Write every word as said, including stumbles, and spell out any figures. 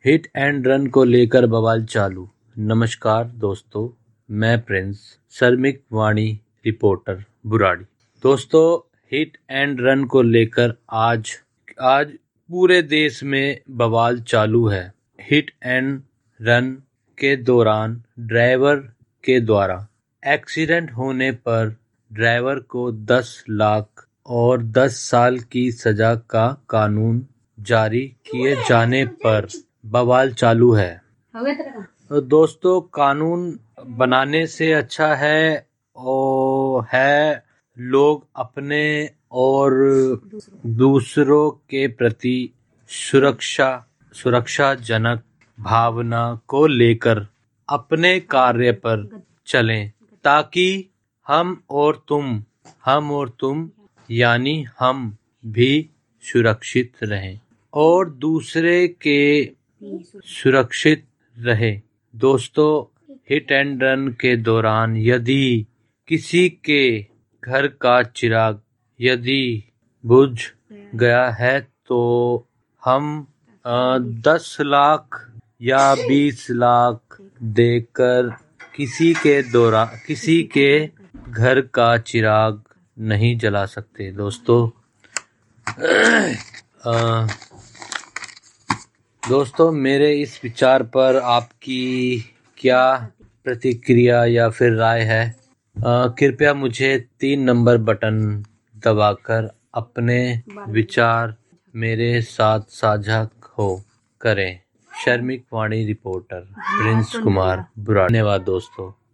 Hit and run को लेकर बवाल चालू। नमस्कार दोस्तों, मैं प्रिंस, श्रमिक वाणी रिपोर्टर बुराड़ी। दोस्तों, हिट एंड रन को लेकर आज आज पूरे देश में बवाल चालू है। हिट एंड रन के दौरान ड्राइवर के द्वारा एक्सीडेंट होने पर ड्राइवर को दस लाख और दस साल की सजा का कानून जारी किए जाने पर बवाल चालू है। तो दोस्तों, कानून बनाने से अच्छा है और है लोग अपने और दूसरों के प्रति सुरक्षा सुरक्षाजनक भावना को लेकर अपने कार्य पर चलें, ताकि हम और तुम हम और तुम यानी हम भी सुरक्षित रहें और दूसरे के सुरक्षित रहे। दोस्तों, हिट एंड रन के दौरान यदि किसी के घर का चिराग यदि बुझ गया है तो हम आ, दस लाख या बीस लाख देकर किसी के दौरान किसी के घर का चिराग नहीं जला सकते। दोस्तों आ, दोस्तों मेरे इस विचार पर आपकी क्या प्रतिक्रिया या फिर राय है? आ, कृपया मुझे तीन नंबर बटन दबाकर अपने विचार मेरे साथ साझा हो करें। श्रमिक वाणी रिपोर्टर प्रिंस कुमार बुराड़ी। धन्यवाद दोस्तों।